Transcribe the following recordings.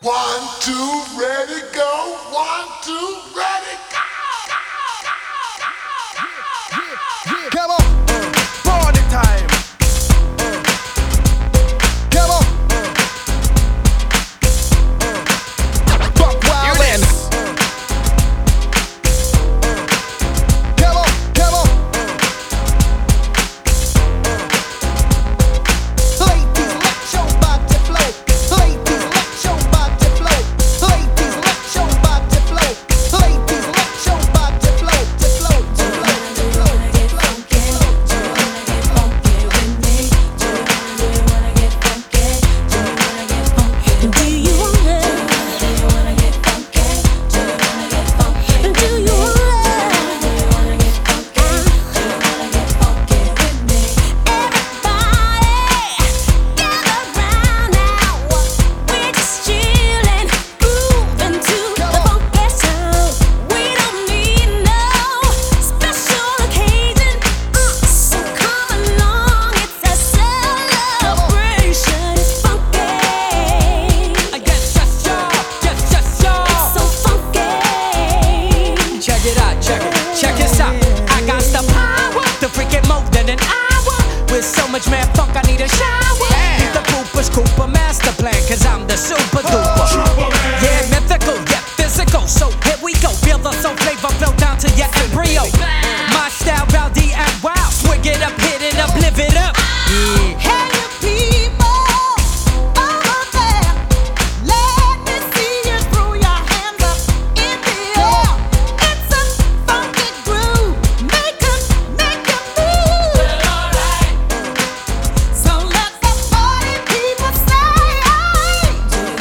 One, two, ready, go. One, two, ready, go. Come on, party time. Come on, fuck wild in. Come on, come on. Ladies, let your body flow. Ladies, let your body flow. Ladies, let your body flow. Ladies, let your body flow. To flow, to flow, to flow, to flow. Do you wanna? Do you Check this out. I got the power to freak it more than an hour. With so much mad funk, I need a shower. Need the Cooper's Cooper master plan, cause I'm the super duper. Yeah, mythical, yeah, physical. So here we go. Feel the soul flavor flow down to your embryo. My style, rowdy and wild. Swig it up, hit it up, live it up. Yeah. Hey, you people over there, let me see you throw your hands up in the air. It's a funky groove, make 'em move. So let the party people say, do you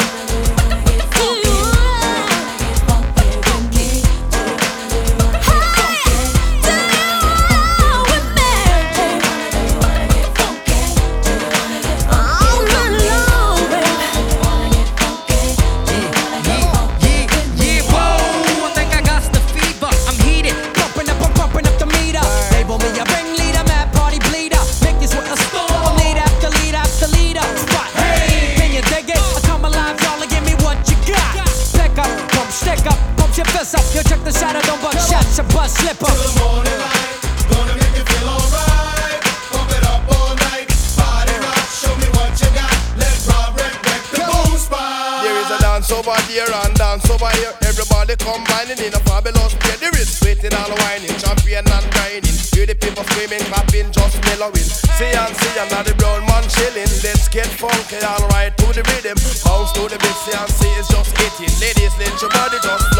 Yeah, whoa, I think I got the fever. I'm heated, pumping up the meter. Label me a ringleader, mad party bleeder. Make this with a storm, lead after lead after leader. Spot, hey, can you dig it? I come alive, y'all, and give me what you got. Pick up, pump, stick up, pump your fist up. You check the shadow, don't buck shots, a buzz slip up. Morning light, gonna make you feel alright. Pump it up all night, body rock. Show me what you got. Let's rob, wreck the boom spot. There is a dance over there and dance over here. Everybody combining in a fabulous pair. There is sweating and whining, champion and grinding. Hear the people screaming, clapping, just mellowing. C&C and now the brown man chilling. Let's get funky, alright to the rhythm. Bounce to the beat, C&C is just hitting. Ladies, let your body just